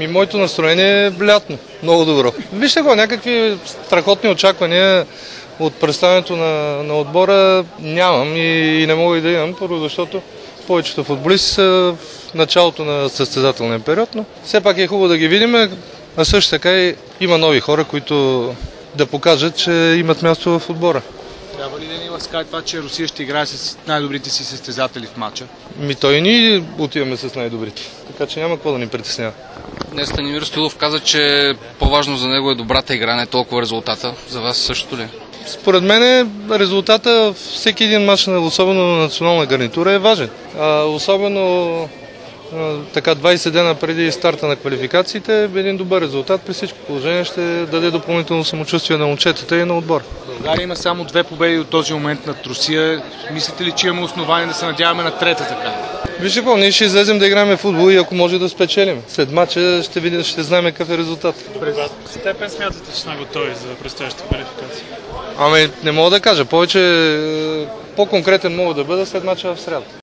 Моето настроение е лятно, много добро. Вижте го, някакви страхотни очаквания от представянето на отбора нямам и не мога и да имам, първо защото повечето футболисти са в началото на състезателния период, но все пак е хубаво да ги видим, а също така и има нови хора, които да покажат, че имат място в отбора. Трябва ли да ни ласкае това, че Русия ще играе с най-добрите си състезатели в матча? Той и ние отиваме с най-добрите, така че няма какво да ни притеснява. Днес Станимир Стоилов каза, че по-важно за него е добрата игра, не толкова резултата. За вас също ли? Според мен резултата всеки един мач, особено на национална гарнитура, е важен. Особено така 20 дена преди старта на квалификациите, един добър резултат при всички положения ще даде допълнително самочувствие на момчетата и на отбора. България има само 2 победи от този момент над Русия. Мислите ли, че имаме основание да се надяваме на трета така? Вижте какво, ние ще излезем да играем футбол и ако може да спечелим. След матча ще видим, ще знаем какъв е резултат. В степен смятате, че сме готови за предстоящата квалификация? Не мога да кажа. Повече по-конкретен мога да бъда след матча в сряда.